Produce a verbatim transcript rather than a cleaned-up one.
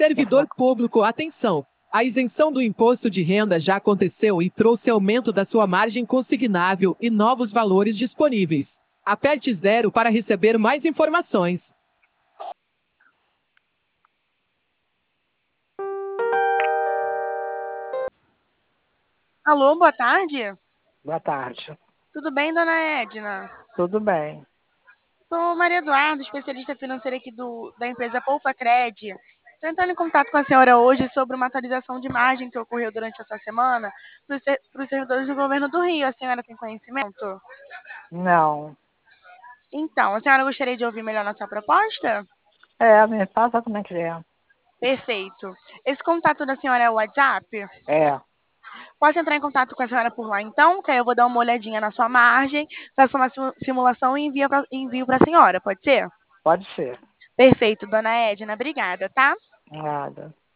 Servidor público, atenção! A isenção do imposto de renda já aconteceu e trouxe aumento da sua margem consignável e novos valores disponíveis. Aperte zero para receber mais informações. Alô, boa tarde. Boa tarde. Tudo bem, dona Edna? Tudo bem. Sou Maria Eduardo, especialista financeira aqui do, da empresa Poupa Cred. Estou entrando em contato com a senhora hoje sobre uma atualização de margem que ocorreu durante essa semana para os ser, servidores do governo do Rio. A senhora tem conhecimento? Não. Então, a senhora gostaria de ouvir melhor nossa proposta? É, me passa como é que é. Perfeito. Esse contato da senhora é o WhatsApp? É, Posso entrar em contato com a senhora por lá, então? Que aí eu vou dar uma olhadinha na sua margem, faço uma simu- simulação e envio pra, envio para a senhora, pode ser? pode ser. Perfeito, dona Edna, obrigada, tá? Nada.